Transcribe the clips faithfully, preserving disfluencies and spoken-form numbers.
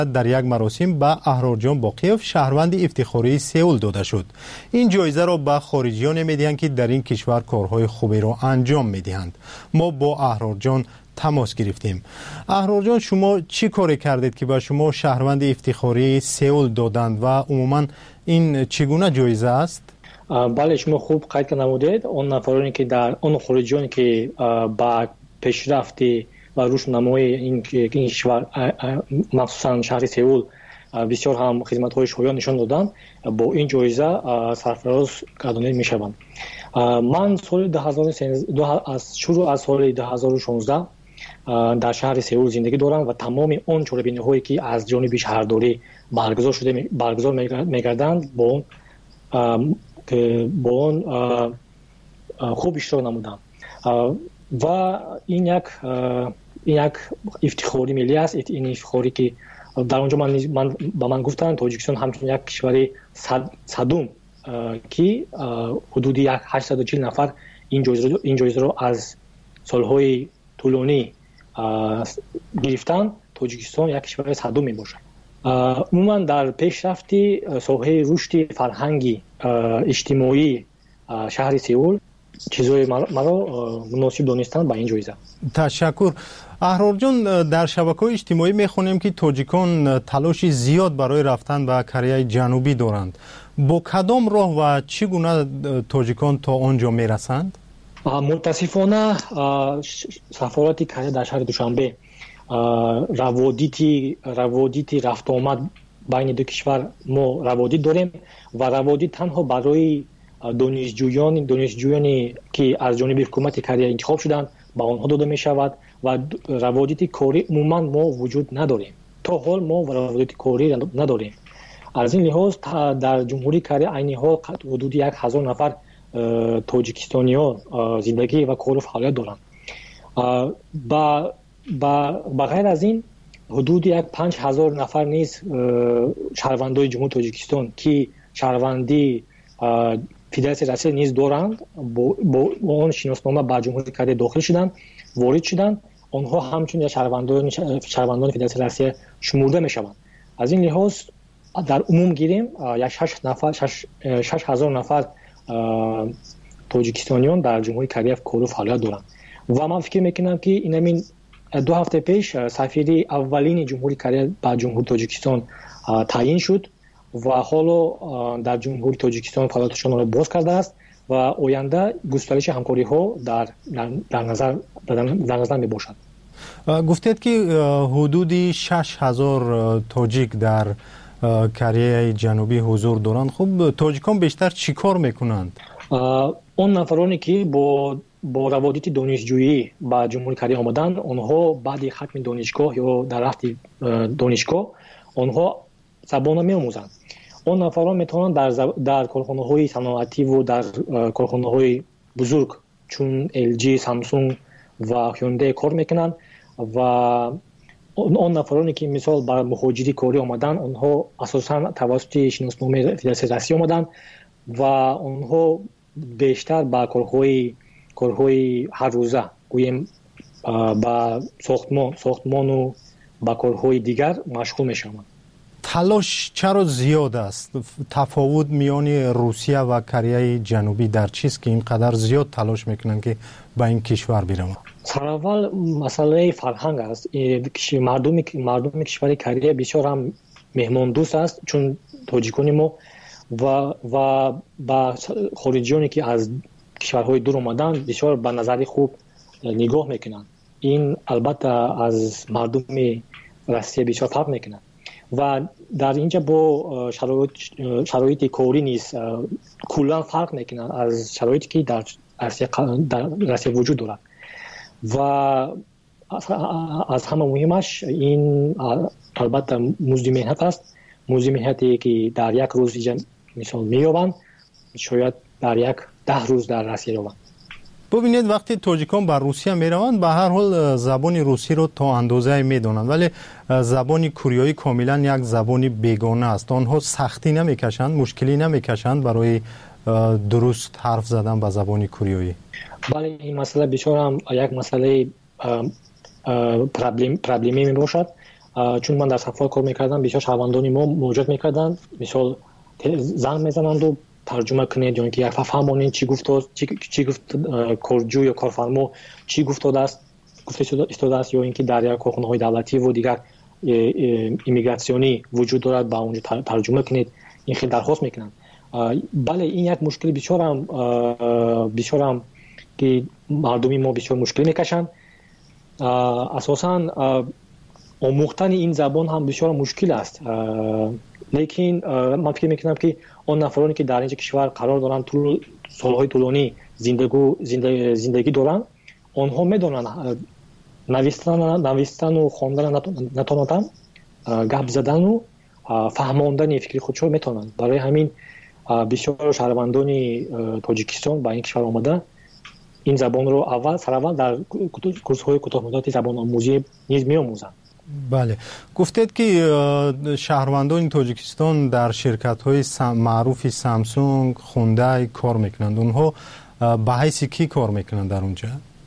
در یک مراسم به اهرارجان باقیف شهروند افتخاری سئول داده شد. این جایزه را به خارجیان میدهند که در این کشور کارهای خوبی را انجام میدهند. ما با اهرارجان تماس گرفتیم. اهرارجان، شما چی کاری کردید که به شما شهروند افتخاری سئول دادند و عموما این چگونه جایزه است؟ بله، شما خوب قید نمودید. اون نفرانی که در اون خارجیانی که با پیشرفتی و روشنمایی این کشور مخصوصا شهر سئول بسیار هم خدمت‌های شایان نشان دادند، با این جایزه سرفراز گردانیده می‌شوند. من سال دو هزار و سیزده از شروع از سال دو هزار و شانزده در شهر سئول زندگی دارم و تمام اون چهاربینی‌هایی که از جانب شهرداری برگزار شده برگزار می‌گردند با اون با اون خوب اشتراک نمودم و این یک این یک افتخاری ملی است. این افتخاری که در اونجا من من با من گفتن تاجیکستان همچون یک کشور صد صدوم که حدود یک هشتصد و چهل نفر این جایزه رو این جایزه رو از سالهای طولانی گرفتن. تاجیکستان یک کشور صدوم می باشد. عموما در پیشرفتی ساحه رشد فرهنگی اجتماعی شهر سئول چیزهای مرا مناسب دانستن با این جایزه. تشکر. اهرارجان، در شبکه‌های اجتماعی میخونیم که تاجیکان تلاش زیاد برای رفتن به کره جنوبی دارند. با کدام راه و چگونه تاجیکان تا آنجا میرسند؟ متاسفانه سفارت کره در شهر دوشنبه روادیتی روادیتی رفت آمد بین دو کشور ما روادید داریم و روادید تنها برای دانشجویان دانشجویانی که از جانب حکومت کره انتخاب شدند با آنها داده می شود و روادید کاری عموما ما وجود نداریم. تا حال ما روادید کاری نداریم. از این لحاظ در جمهوری کره عین حال حدود یک هزار نفر تاجیکستانیان زندگی و کار و فعالیت دارند. با با غیر از این حدود یک پنج هزار نفر نیز شهروندان جمهوری تاجیکستان که شهروندی فدراسیون روسیه نیز دارند با, با اون شناسنامه با جمهوری کره داخل شدند، وارد شدند. آنها همچون شهروندان شهروندان فدراسیون روسیه شمرده میشوند. از این لحاظ در عموم گیریم یک شش نفر شش, شش هزار نفر تاجیکستانیان در جمهوری کره کار و فعالیت دارند و من فکر میکنم که این همین دو هفته پیش سفیر اولین جمهوری کره با جمهوری تاجیکستان تعیین شد و حالا در جمهوری تاجیکستان فعالیتشان را باز کرده است و آینده گسترش همکاری ها در در نظر در نظر می باشد. گفتید که حدود شش هزار تاجیک در کره جنوبی حضور دارند. خب تاجیکان بیشتر چی کار میکنند؟ اون نفرانی که با با روابط دانشجویی با جمهوری کره آمدن، آنها بعد ختم دانشگاه یا در رفت دانشگاه آنها زبان می‌آموزند. اون نفران میتونن در زب... در کارخانه‌های صنعتی و در کارخانه‌های بزرگ چون ال جی، سامسونگ و هیوندای کار میکنن و اون نفرانی که مثال برای مهاجری کاری آمدن، آنها اساساً توسط شناسنامه فدراسیون روسیه آمدن و آنها بیشتر با کارهای کارهای هر روزه گوییم با ساختمان ساختمان و با کارهای دیگر مشغول میشوند. تلاش چرا زیاد است؟ تفاوت میان روسیه و کره جنوبی در چیست که اینقدر زیاد تلاش میکنن که با این کشور بیرون؟ سراول مسئله فرهنگ است. مردم مردم کشور کره بسیار هم مهمان دوست است، چون تاجیکان ما و و با خارجیانی که از کشورهای دور آمدن بسیار به نظر خوب نگاه میکنن. این البته از مردم روسیه بسیار فرق میکنه و در اینجا با شرایط شرایط کاری نیست کلا فرق میکنه از شرایطی که در روسیه در روسیه وجود دارد و از همه مهمش این البته مزد مهنت است. مزد مهنتی که در یک روز مثال مییابند شاید در یک ده روز در روسیه روند. ببینید وقتی تاجیکان بر روسیه میروند به هر حال زبان روسی رو تا اندازه میدونند، ولی زبان کوریایی کاملا یک زبان بیگانه است. آنها سختی نمیکشند، مشکلی نمیکشند برای درست حرف زدن به زبان کوریایی؟ بله، این مسئله بسیار هم یک مسئله پرابلم پرابلمی می باشد چون من در صفحات کار میکردم بسیار شهروندانی ما مراجعه میکردن، مثال زنگ میزنند و ترجمه کنید یا اینکه یک فهمونین چی گفت چی, چی گفت کارجو یا کارفرما چی گفته است گفته استاد است، یا اینکه در یک کارخانه‌های دولتی و دیگر ایمیگراسیونی وجود دارد با اونجا ترجمه کنید. این خیلی درخواست میکنن. بله این یک مشکل بسیار هم بسیار هم که مردمی ما بسیار مشکل میکشند. اساساً آموختن این زبان هم بسیار مشکل است، لیکن من فکر میکنم که آن نفرانی که در این کشور قرار دارند طول سالهای طولانی زندگی زندگی دارند، آنها میدونن نوشتن نوشتن و خواندن نتونن، گپ زدن و فهماندن فکر خودشو میتونن. برای همین بسیار شهروندان تاجیکستان با این کشور آمده این زبان رو اول سر اول در کورس‌های کوتاه مدت زبان آموزی نیز می‌آموزند. بله، گفتید که شهروندان تاجیکستان در شرکت‌های معروف سامسونگ، خوندای کار میکنند. اونها به حیث کی کار میکنند در اونجا؟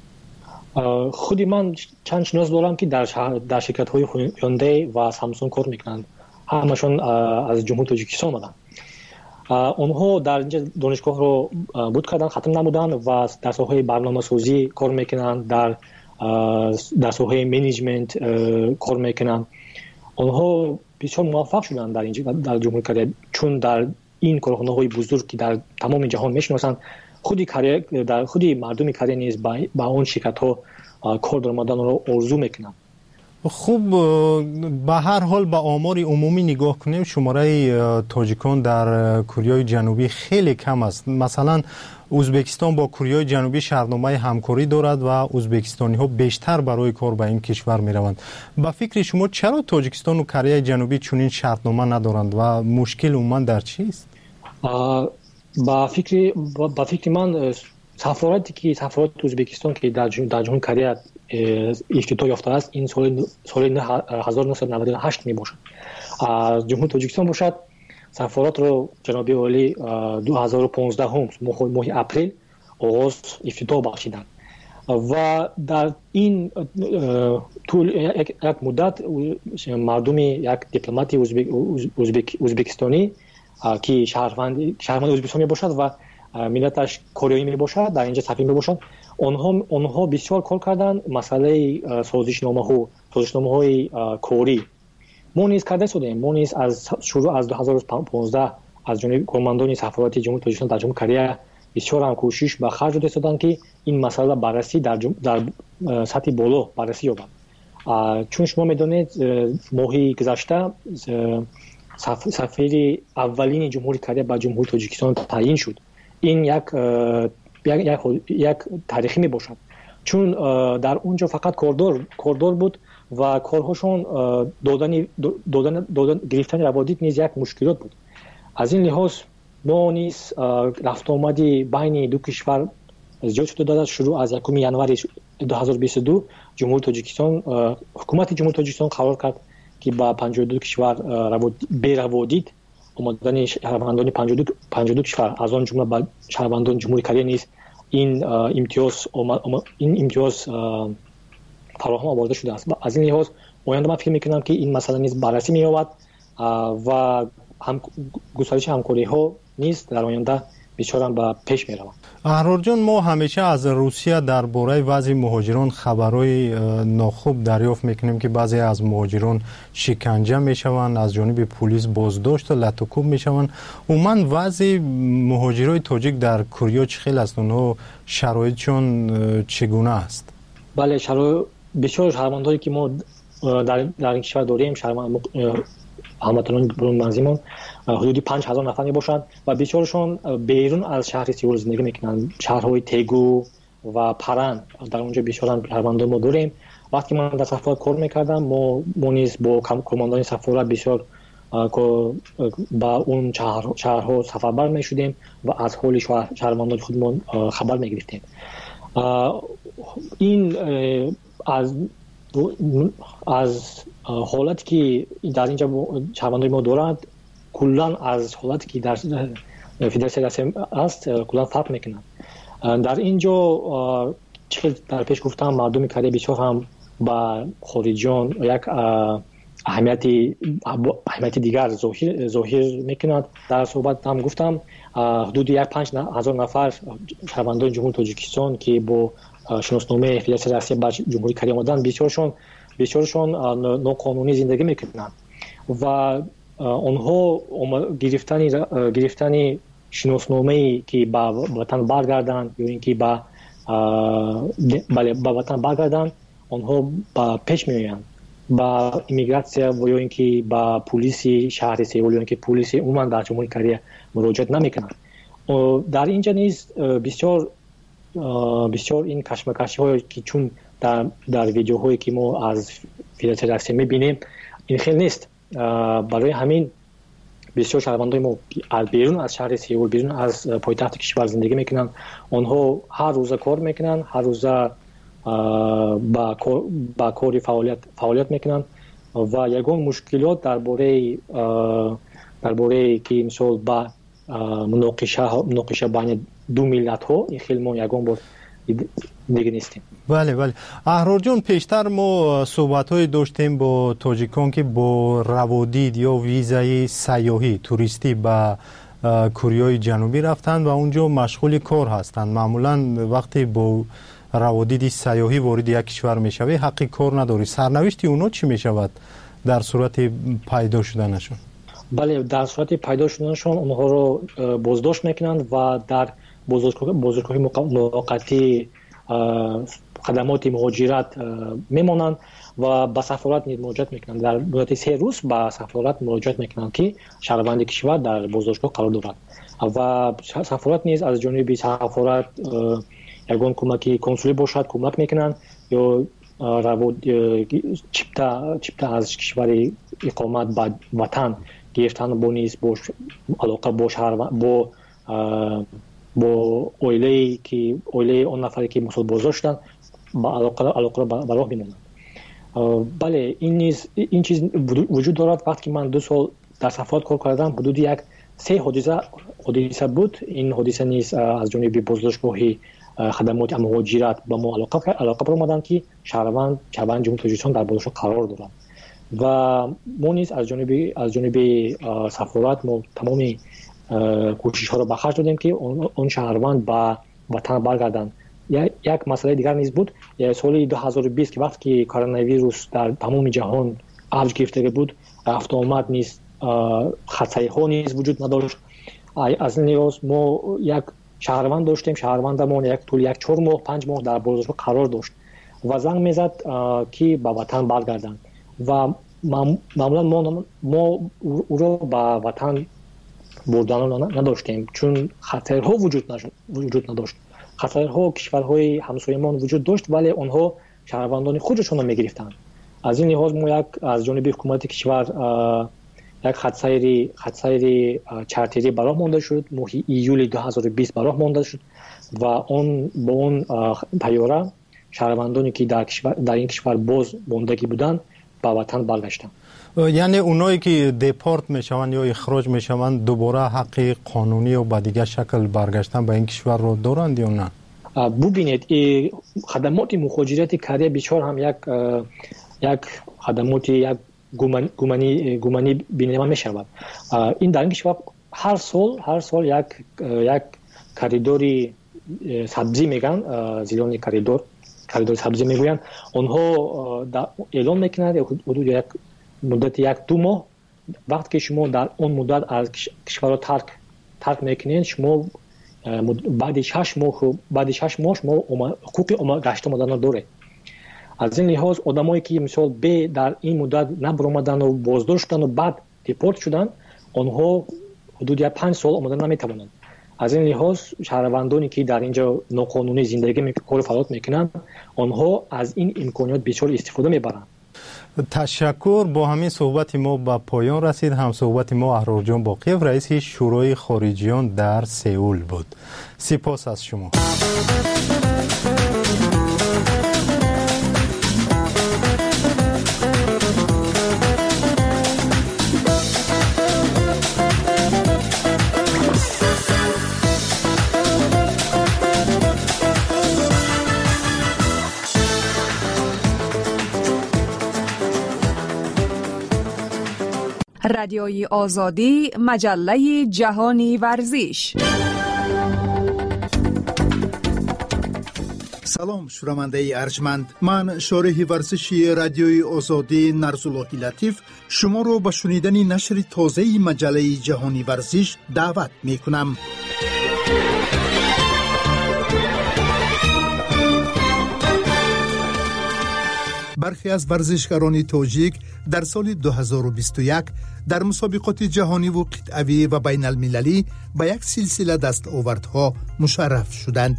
خودی من چند شناس دارم که در در شرکت‌های هیوندای و سامسونگ کار میکنند. همشون از جمهوری تاجیکستان آمدند. اونها در اینجا دانشگاه رو بود کردن، ختم نمودن و در ساحه برنامه‌سازی کار میکنند، در در ساحه منیجمنت کار میکنند. اونها بسیار موفق شدن در اینجا در جمهوری کره، چون در این کارخانه‌های بزرگ که در تمام جهان میشناسند، خودی کره در خودی مردم کره نیز با اون شرکت‌ها کار درآمدن رو آرزو میکنند. خوب، به هر حال به آمار عمومی نگاه کنیم شماره تاجیکان در کره جنوبی خیلی کم است. مثلا ازبکستان با کره جنوبی شرطنامه همکاری دارد و ازبکستانی ها بیشتر برای کار به این کشور می روند. به فکر شما چرا تاجیکستان و کره جنوبی چنین شرطنامه ندارند و مشکل عموما در چیست؟ با فکر با فکر من سفارتی که سفارت ازبکستان که در در جمهوری کره افتتاح یافته است این سال سال هزار و نهصد و نود و هشت می باشد. از جمهوری تاجیکستان باشد سفارت رو جناب عالی دو هزار و پانزده هم ماه اپریل آغاز افتتاح بخشیدند و در این طول یک مدت مردم یک دیپلمات ازبک ازبکستانی که شهروند شهروند ازبکستان باشد و ملتش کره می باشد در اینجا سفیر می باشد، آنها آنها بسیار کار کردند. مسئله سازشنامه ها سازشنامه های کاری ما نیز کرده شدیم. ما نیز از شروع از دو هزار و پانزده از جانب کارمندان سفارت جمهوری تاجیکستان در جمهوری کره بسیار هم کوشش به خرج داده شدند که این مسئله بررسی در جم... در سطح بالا بررسی یابد. چون شما میدونید ماه گذشته سف... سفیر اولین جمهوری کره به جمهوری تاجیکستان تعیین شد. این یک یک یک, یک تاریخی می باشد، چون در اونجا فقط کاردار کاردار بود و کارهاشون دادن دادن دادن گرفتن روابط نیز یک مشکلات بود. از این لحاظ ما نیز رفت آمدی بین دو کشور ایجاد شده داد. شروع از یکم ژانویه دو هزار و بیست و دو جمهوری تاجیکستان حکومت جمهوری تاجیکستان قرار کرد که با پنجاه و دو کشور به روابط آمدن شهروندان پنجاه و دو کشور از آن جمله با شهروندان جمهوری کره نیز این امتیاز این امتیاز فراهم آورده شده است. از این لحاظ آینده من فکر میکنم که این مسئله نیز بررسی می‌یابد و هم گسترش همکاری ها نیز در آینده بسیار به پیش می‌رود. احرار جان، ما همیشه از روسیه درباره وضع مهاجران خبرهای ناخوب دریافت میکنیم که بعضی از مهاجران شکنجه میشوند، از جانب پلیس بازداشت و لطوکوب میشوند. عموما وضع مهاجرای تاجیک در کره چه خیلی است؟ اونها شرایطشون چگونه است؟ بله، شرایط بسیار شهروندانی که ما در در این کشور داریم، شهروند هموطنان برون منزیمان حدودی پنج هزار نفر میباشند و بسیارشون بیرون از شهر سئول زندگی میکنند. شهرهای تگو و پران در اونجا بسیار شهروندان ما داریم. وقتی من در سفارت کار میکردم ما ما نیز با کماندان سفارت بسیار با اون شهر شهرها سفربر میشدیم و از حال شهروندان خودمون خبر میگرفتیم. این از از حالتی که در اینجا شهروندان ما دارند کلا از حالتی که در فدراسیون است کلا فرق میکنند. در اینجا چه در پیش گفتم مردم کره بسیار هم با خارجیان یک اهمیتی اهمیتی دیگر ظاهر ظاهر میکند. در صحبت هم گفتم حدود یک پنج هزار نفر شهروندان جمهوری تاجیکستان که با شناسنامه فدراسیون رسمی بر جمهوری کره آمدن، بسیارشون بسیارشون ناقانونی زندگی میکنند و آنها گرفتن گرفتن شناسنامه که به وطن برگردند یا اینکه به بله به وطن برگردند، آنها با پیش میآیند با ایمیگراسیا و یا اینکه با پلیس شهر سئول یا اینکه پلیس عموما در جمهوری کره مراجعه نمیکنند. در اینجا نیز بسیار بسیار این کشمکشی هایی که چون در در ویدیوهایی که ما از فدراسیون رسمی میبینیم این خیلی نیست. برای همین بسیار شهروندان ما از بیرون از شهر سئول، بیرون از پایتخت کشور زندگی میکنن، آنها هر روز کار میکنن، هر روز با با کاری فعالیت فعالیت میکنن و یگان مشکلات درباره درباره که مثلا با مناقشه مناقشه بین دو ملت ها این خیلی ما یگان بار دیگه نیستیم. بله بله احرار جان، پیشتر ما صحبت های داشتیم با تاجیکان که با روادید یا ویزای سیاحی توریستی به کره جنوبی رفتن و اونجا مشغول کار هستند. معمولا وقتی با روادید سیاحی وارد یک کشور میشوی حقی کار نداری. سرنوشت اونا چی میشود در صورت پیدا شدنشون؟ بله، در صورت پیدا شدنشون اونها رو بازداشت میکنند و در بازداشتگاه موقتی خدمات مهاجرت میمونند و به سفارت مراجعه میکنند. در مدت سه روز به سفارت مراجعه میکنند که شهروند کشور در بازداشتگاه قرار دارد و سفارت نیز از جانب سفارت یگان کمکی کنسولی باشد کمک میکنند یا رواد چپتا چپتا از کشور اقامت به وطن گرفتن با نیز با علاقه با شهروند با با اویله که اویله اون نفری که مسئول بازداشت شدن با علاقه علاقه به راه میمونند. بله، این نیز این چیز وجود دارد. وقتی من دو سال در سفارت کار کردم حدود یک سه حادثه حادثه بود. این حادثه نیز از جانب بازداشتگاهی خدمات مهاجرت با ما علاقه علاقه برآمدند که شهروند شهروند جمهوری تاجیکستان در بازداشت قرار دارند و ما نیز از جانب از جانب سفارت ما تمامی کوشش ها رو به خرج دادیم که اون شهروند به وطن برگردند. یک مسئله دیگر نیز بود. سال دو هزار و بیست که وقتی که کرونا ویروس در تمام جهان اوج گرفته بود، رفت آمد نیز خطای ها نیز وجود نداشت. از این لحاظ ما یک شهروند داشتیم، شهروندمون یک طول یک چهار ماه پنج ماه در بازداشت قرار داشت و زنگ میزد که به وطن برگردند و معمولا ما ما او را به وطن بردن نداشتیم چون خطرها وجود نشد وجود نداشت. خطرها کشورهای همسایه‌مان وجود داشت ولی آنها شهروندان خودشون را میگرفتند. از این لحاظ ما یک از جانب حکومت کشور یک خطسیر خطسیر چارتری براه مانده شد. ماه ایول دو هزار و بیست براه مانده شد و اون با اون پیاره شهروندانی که در کشور در این کشور باز موندگی بودند به وطن برگشتند. یعنی اونایی که دیپورت میشوند یا اخراج میشوند دوباره حق قانونی و به دیگه شکل برگشتن به این کشور رو دارند یا نه؟ ببینید خدمات مهاجرت کره بیچار هم یک یک خدمات یک گمانی گمانی بینیده میشود. این در این کشور هر سال هر سال یک یک کریدوری سبزی میگن، زیلون کریدور کریدور سبزی میگویند. آنها اعلام میکنند حدود یک مدت یک دو ماه وقتی که شما در اون مدت از کشور رو ترک ترک میکنین، شما بعد شش ماه بعد شش ماه شما حقوق گشت آمدن داره. از این لحاظ آدمایی که مثلا به در این مدت نبرآمدن و بازداشت شدن و بعد دیپورت شدن، آنها حدود یک پنج سال آمدن نمیتوانند. از این لحاظ شهروندانی که در اینجا ناقانونی زندگی میکنن، فعالیت میکنن، آنها از این امکانات بسیار استفاده میبرند. تشکر. با همین صحبت ما به پایان رسید. هم صحبت ما احرار جان باقیف، رئیس شورای خارجیان در سئول بود. سپاس از شما. رادیوی آزادی، مجله جهانی ورزش. سلام شنونده ارجمند، من شارح ورزشی رادیوی آزادی نرزاللهی لطیف شما رو به شنیدن نشر تازه مجله جهانی ورزش دعوت می کنم. برخی از ورزشکاران تاجیک در سال دو هزار و بیست و یک در مسابقات جهانی و قطعی و بین المللی به یک سلسله دستاوردها مشرف شدند.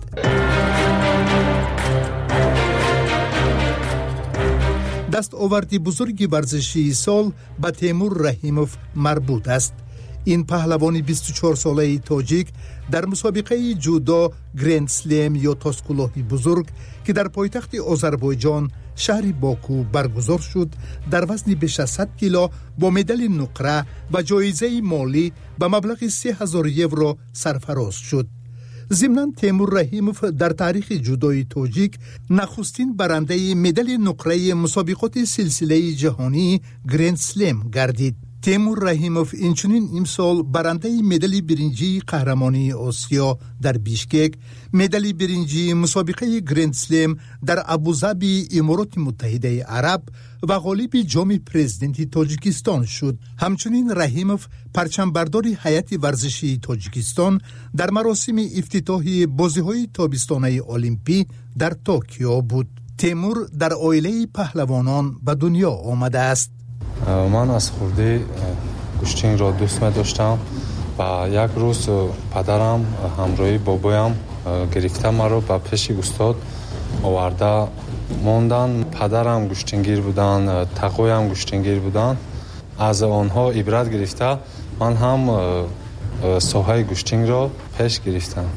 دستاوردی بزرگ ورزشی سال به تیمور رحیموف مربوط است. این پهلوان بیست و چهار ساله تاجیک در مسابقه جودو گرند سلم یا تاسکولوهی بزرگ که در پایتخت آذربایجان شهر باکو برگزار شد در وزن بیش از صد کیلو با مدال نقره و جایزه مالی به مبلغ سه هزار یورو سرفراز شد. ضمناً تیمور رحیموف در تاریخ جودوی تاجیک نخستین برنده مدال نقره مسابقات سلسله جهانی گرند سلم گردید. تیمور رحیموف اینچنین امسال برنده مدال برنجی قهرمانی آسیا در بیشکک، مدال برنجی مسابقه گرند سلم در ابوظبی امارات متحده عرب و غالب جام پرزیدنت تاجیکستان شد. همچنین رحیموف پرچم برداری هیئت ورزشی تاجیکستان در مراسم افتتاحی بازی‌های تابستانه المپی در توکیو بود. تیمور در عائله پهلوانان به دنیا آمده است. من از خردی گوشتین را دوست می داشتم و یک روز پدرم همراهی بابایم گرفته مرا به پیش استاد آورده موندن. پدرم گوشتینگیر بودن، تقویم گوشتینگیر بودن. از آنها عبرت گرفته من هم ساحه گوشتینگ را پیش گرفتم.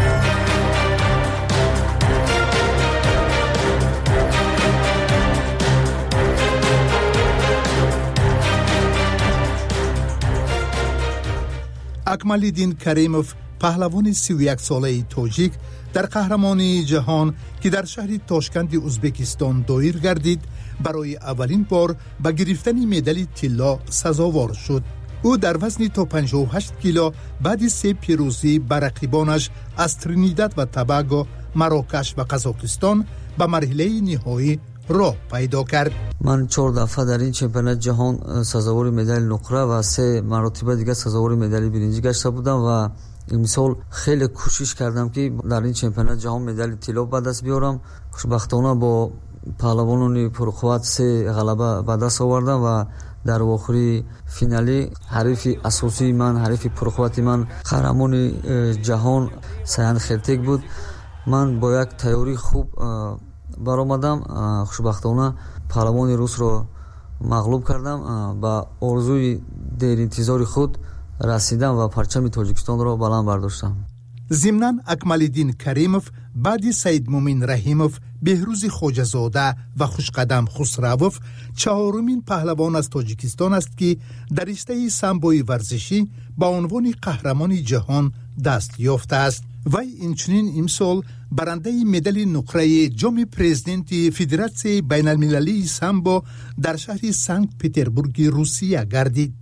اکمالدین کریموف پهلوان سی و یک ساله تاجیک در قهرمانی جهان که در شهر تاشکند ازبکستان دایر گردید برای اولین بار به گرفتن مدال طلا سزاوار شد. او در وزن تا پنجاه و هشت کیلو بعد سه پیروزی بر رقیبانش از ترینیداد و توباگو، مراکش و قزاقستان به مرحله نهایی راه پیدا کرد. من چهار دفعه در این چمپیونات جهان سزاوار مدال نقره و سه مرتبه دیگه سزاوار مدال برنجی گشته بودم و امسال خیلی کوشش کردم که در این چمپیونات جهان مدال طلا به دست بیارم. خوشبختانه با پهلوانان پرقوت سه غلبه به دست آوردم و در آخری فینالی حریف اساسی من، حریف پرقوت من قهرمان جهان سیان خرتک بود. من با یک تیاری خوب برآمدم. خوشبختانه پهلوان روس را مغلوب کردم. با آرزوی دیر انتظار خود رسیدم و پرچم تاجیکستان را بلند برداشتم. ضمناً اکمالدین کریموف بعد سید مومین رحیموف، بهروز خواجه‌زاده و خوشقدم خسروف چهارمین پهلوان از تاجیکستان است که در رشته سامبوی ورزشی با عنوان قهرمان جهان دست یافته است. وی اینچنین امسال برنده مدال نقره جام پرزیدنت فدراسیون بین المللی سامبو در شهر سنت پترزبورگ روسیه گردید.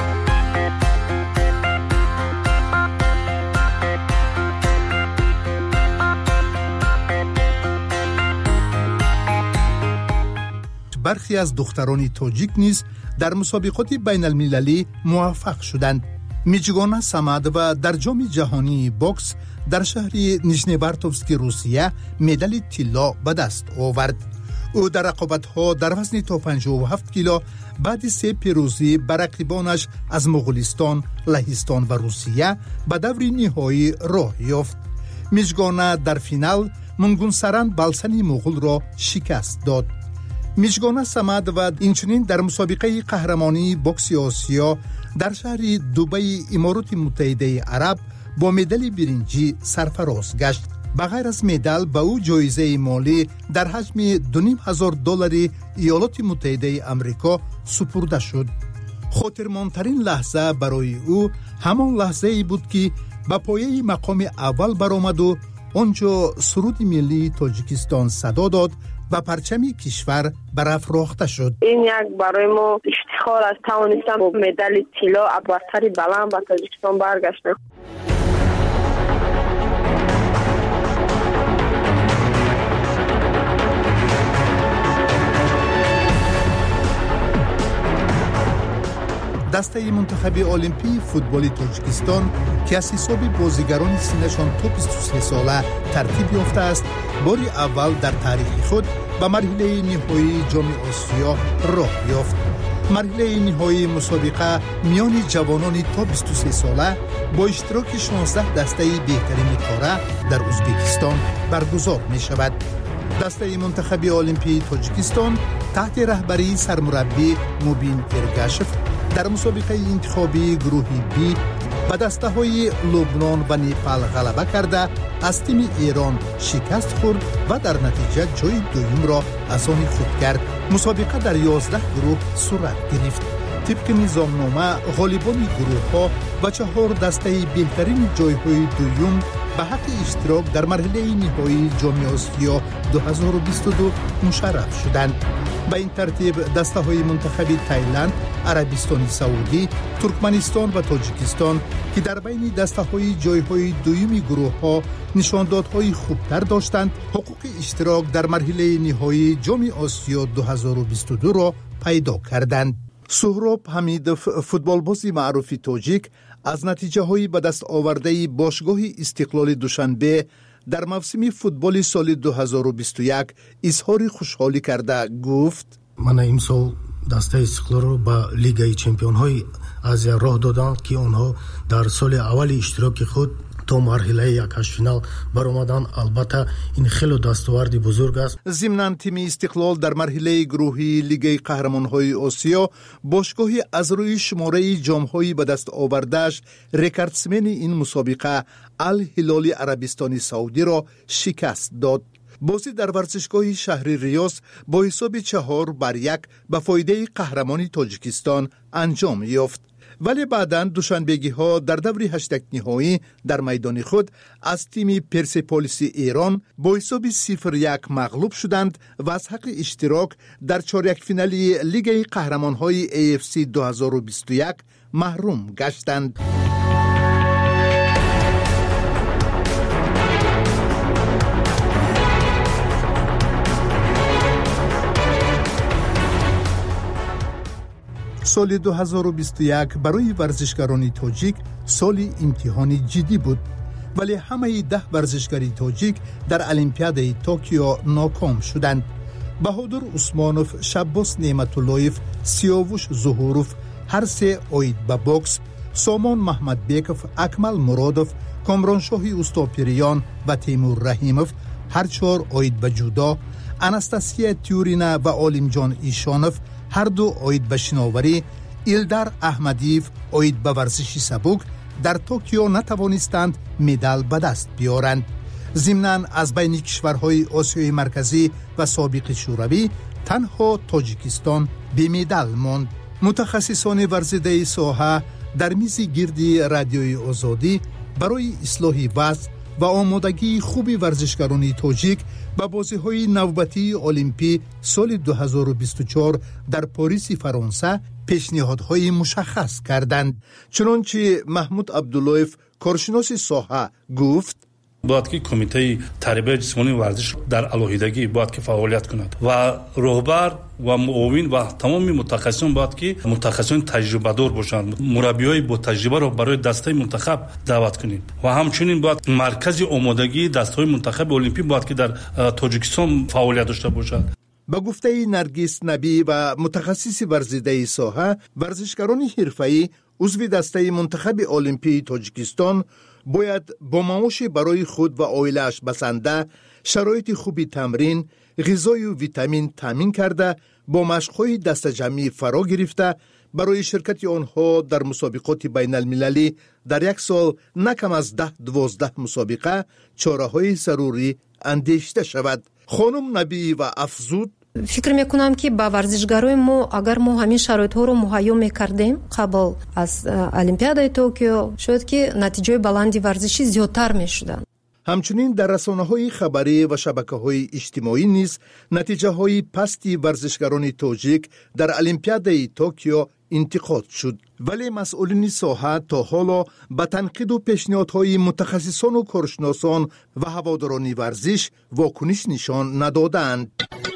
برخی از دختران تاجیک نیز در مسابقات بین المللی موفق شدند. میجگانا سمد و در جام جهانی باکس در شهر نیژنیورتوفسک روسیه مدال طلا به دست آورد. او در رقابت‌ها در وزن تا پنجاه و هفت کیلو بعد سه پیروزی بر رقیبانش از مغولستان، لهستان و روسیه به دور نهایی راه یافت. میجگانا در فینال منگونسران بالسن مغول را شکست داد. میجگانا سمد و اینچنین در مسابقه قهرمانی باکس آسیا در شهر دبی امارات متحده عرب با مدال برنجی سرفراز گشت. بغیر از مدال به او جایزه مالی در حجم دو نیم هزار دلار ایالات متحده آمریکا سپرده شد. خاطرماندترین لحظه برای او همان لحظه ای بود که به پایه مقام اول برآمد و آنجا سرود ملی تاجیکستان صدا داد و پرچم کشور برافراخته شد. این یک برای ما افتخار است توانستم با مدال طلا ابرتری بلند به تاجیکستان برگشتم. دسته منتخب المپی فوتبال تاجیکستان که از حساب بازیگران سنشان تا بیست و سه ساله ترتیب یافته است، بار اول در تاریخ خود به مرحله نهایی جام آسیا راه یافت. مرحله نهایی مسابقه میان جوانان تا بیست و سه ساله با اشتراک شانزده دسته بهترین قاره در ازبکستان برگزار می شود. دسته منتخب المپی تاجیکستان تحت رهبری سرمربی مبین ارگاشف در مسابقه انتخابی گروهی بی به دسته های لبنان و نیپال غلبه کرده از تیم ایران شکست خورد و در نتیجه جای دوم را از آن خود کرد. مسابقه در یازده گروه صورت گرفت. طبق نظامنامه غالبان گروه ها و چهار دسته بهترین جای های دوم به حق اشتراک در مرحله نهایی جام آسیا دو هزار و بیست و دو مشرف شدند. به این ترتیب دسته های منتخب تایلند، عربستان سعودی، ترکمنستان و تاجیکستان که در بین دسته های جای های دومی گروه ها نشاندادهای خوبتر داشتند، حقوق اشتراک در مرحله نهایی جام آسیا دو هزار و بیست و دو را پیدا کردند. سهراب حمیدوف، فوتبالبازی معروف تاجیک، از نتیجه های به دست آورده باشگاه استقلال دوشنبه در موسم فوتبال سال دو هزار و بیست و یک اظهار خوشحالی کرده گفت: من امسال دسته استقلال رو به لیگ چمپیون های آسیا راه دادند که آنها در سال اول اشتراک خود تا مرحله یک هشت فینال برآمدن. البته این خیلی دستاورد بزرگ است. ضمناً تیم استقلال در مرحله گروهی لیگ قهرمان‌های آسیا باشگاه از روی شماره جام‌های به دست آورده‌اش رکوردسمن این مسابقه الهلال عربستان سعودی را شکست داد. بازی در ورزشگاه شهر ریاض با حساب چهار بر یک به فایده قهرمانی تاجیکستان انجام یافت. ولی بعداً دوشنبگی ها در دور هشتگ نهایی در میدان خود از تیم پرسپولیس ایران با حساب صفر یک مغلوب شدند و از حق اشتراک در چهارده فینالی لیگ قهرمان‌های ای اف سی دو هزار و بیست و یک محروم گشتند. سال دو هزار و بیست و یک برای ورزشکاران تاجیک سال امتحانی جدی بود، ولی همه ده ورزشکاری تاجیک در المپیاد توکیو ناکام شدند. بهادر عثمانوف، شباس نعمتاللهیف، سیاوش ظهوروف هر سه اوید به بوکس، سامان محمدبیکوف، اکمل مرادوف، کامرانشاه اوستاپیریان و تیمور رحیموف هر چهار اوید به جودو، اناستاسیا تیورینا و عالمجان ایشانوف هر دو اوید به شناوری، ایلدار احمدیف اوید به ورزش سبک در توکیو نتوانستند مدال به دست بیارند. ضمناً از بین کشورهای آسیای مرکزی و سابق شوروی تنها تاجیکستان بی مدال ماند. متخصصان ورزیده ساحه در میز گردی رادیوی آزادی برای اصلاح وضع و آمادگی خوبی ورزشکاران تاجیک به بازی‌های نوبتی المپی سال دو هزار و بیست و چهار در پاریس فرانسه پیشنهادهای مشخص کردند. چنانچه محمود عبداللهیف، کارشناس ساحه، گفت: باید که کمیته تربیت جسمانی ورزش در علیحدگی باید که فعالیت کند و رهبر و معاون و تمام متخصصان باید که متخصصان تجربه دار باشند. مربیای با تجربه را برای دسته منتخب دعوت کنید و همچنین باید مرکز آمادگی دسته منتخب المپی باید که در تاجیکستان فعالیت داشته باشد. با گفته نرگس نبی و متخصص ورزیده ساحه، ورزشکاران حرفه‌ای عضو دسته منتخب المپی تاجیکستان باید با معاش برای خود و عائله‌اش بسنده، شرایط خوبی تمرین، غذای و ویتامین تامین کرده، با مشق‌های دست جمعی فرا گرفته برای شرکت آنها در مسابقات بین المللی در یک سال نکم از ده دوازده مسابقه چاره‌های ضروری اندیشیده شود. خانم نبی و افزود: فکر میکنم که با ورزشکارای ما اگر ما همین شرایط ها رو مهیا میکردیم قبل از المپیاد توکیو شد که نتیجه بلندی ورزشی زیادتر میشدن. همچنین در رسانه‌های خبری و شبکه‌های اجتماعی نیز نتیجه‌های پستی ورزشکاران تاجیک در المپیادای توکیو انتقاد شد، ولی مسئولین ساحه تا حالا به تنقید و پیشنهادهای متخصصان و کارشناسان و هواداران ورزش واکنش نشان ندادند.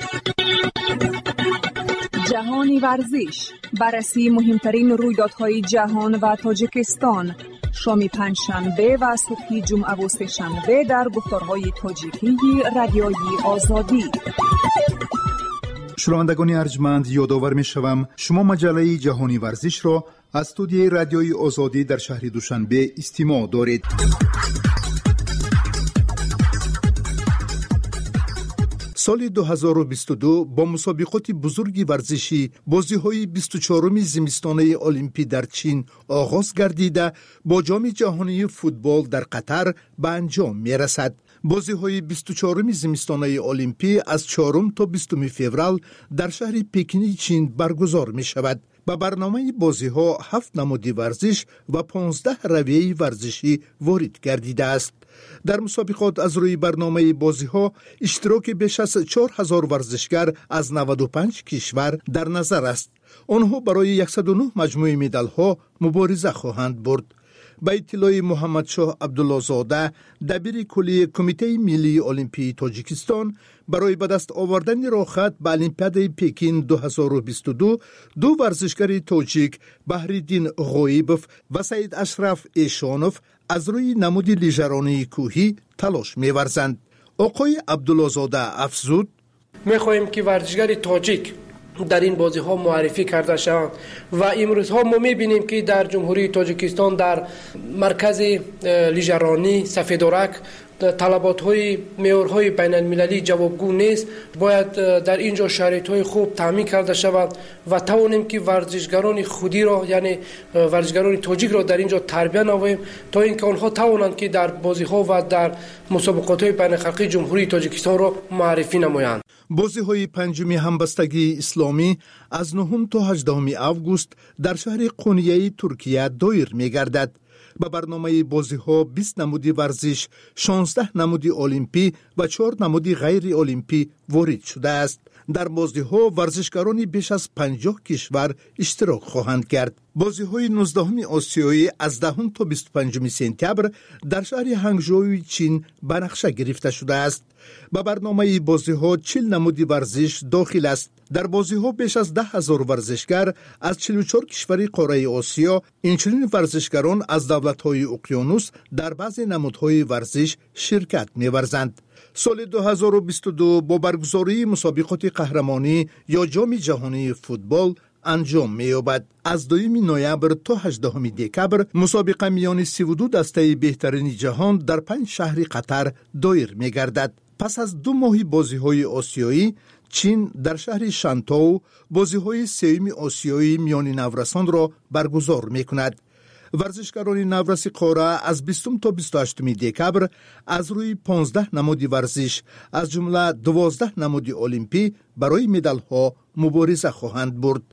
جهانی ورزش، بررسی مهمترین رویدادهای جهان و تاجیکستان، شام پنجشنبه و صبح جمعه و سه‌شنبه در گفتارهای تاجیکی رادیوی آزادی. شنوندگان ارجمند، یادآور می‌شوم شما مجله جهانی ورزش را از استودیوی رادیوی آزادی در شهر دوشنبه استماع دارید. سال دو هزار و بیست و دو با مسابقات بزرگ ورزشی بازی‌های بیست و چهارم زمستانه المپی در چین آغاز گردیده با جام جهانی فوتبال در قطر به انجام می‌رسد. بازی‌های بیست و چهارم زمستانه المپی از چهارم تا بیستم فوریه در شهر پکین چین برگزار می‌شود. با برنامه بازی‌ها هفت نماد ورزش و پانزده رویه ورزشی وارد گردیده است. در مسابقات از روی برنامه بازی‌ها اشتراک بیش از چهار هزار ورزشکار از نود و پنج کشور در نظر است. آنها برای صد و نه مجموعه مدال‌ها مبارزه خواهند برد. با اطلاع محمد شاه عبدالله زاده، دبیر کلی کمیته ملی المپی تاجیکستان، برای به دست آوردن راحت به المپیاد پکین دو هزار و بیست و دو دو ورزشکار تاجیک بهرالدین غایبوف و سید اشرف ایشانوف از روی نماد لیژرانی کوهی تلاش می‌ورزند. آقای عبدالله زاده افزود: می‌خواهیم که ورزشکار تاجیک در این بازی ها معرفی کرده شوند و امروز ها ما می‌بینیم که در جمهوری تاجیکستان در مرکز لیژرانی سفیدورک طلبات های معیارهای بین المللی جوابگو نیست. باید در اینجا شرایط های خوب تامین کرده شود و توانیم که ورزشکاران خودی را، یعنی ورزشکاران تاجیک را در اینجا تربیت نماییم تا اینکه آنها توانند که در بازی ها و در مسابقات های بین الخلقی جمهوری تاجیکستان را معرفی نمایند. بازی های پنجمی همبستگی اسلامی از نهم تا هجدهم آگوست در شهر قونیه ترکیه دایر می‌گردد. به برنامه بازی ها بیست نمودی ورزش، شانزده نمودی المپی و چهار نمودی غیر المپی وارد شده است. در بازی ها ورزشکاران بیش از پنجاه کشور اشتراک خواهند کرد. بازی های نوزدهم آسیایی از دهم تا بیست و پنجم سپتامبر در شهر هنگژو چین به نقشه گرفته شده است. به برنامه بازی ها چهل نمودی ورزش داخل است. در بازی ها بیش از ده هزار ورزشکار از چهل و چهار کشور قاره آسیا، اینچنین ورزشکاران از دولت های اقیانوس در بعضی نمودهای ورزش شرکت می‌ورزند. سال دو هزار و بیست و دو با برگزاری مسابقات قهرمانی یا جام جهانی فوتبال انجام می‌یابد. از دوم نوامبر تا هجدهم دکبر مسابقه میان سی و دو دسته بهترین جهان در پنج شهر قطر دایر می‌گردد. پس از دو ماه بازی‌های آسیایی، چین در شهر شانتو بازی‌های سوم آسیایی میان نورسان را برگزار می‌کند. ورزشکاران نورس قاره از بیستم تا بیست و هشتم دکبر از روی پانزده نماد ورزش از جمله دوازده نماد المپی برای مدال‌ها مبارزه خواهند برد.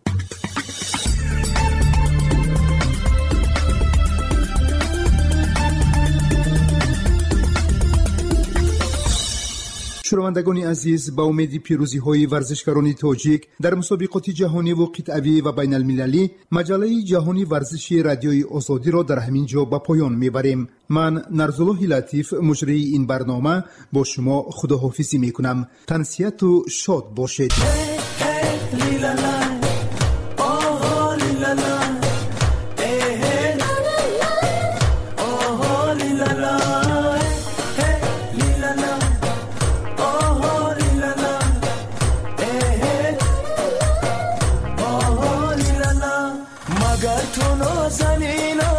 شنوندگان عزیز، با امید پیروزی های ورزشکاران تاجیک در مسابقات جهانی و قطعی و بین المللی، مجله جهانی ورزشی رادیوی آزادی را در همین جا به پایان میبریم. من نرزالله لطیف، مجری این برنامه، با شما خداحافظی میکنم. تنسیت و شاد باشید. مگر تو نازنینم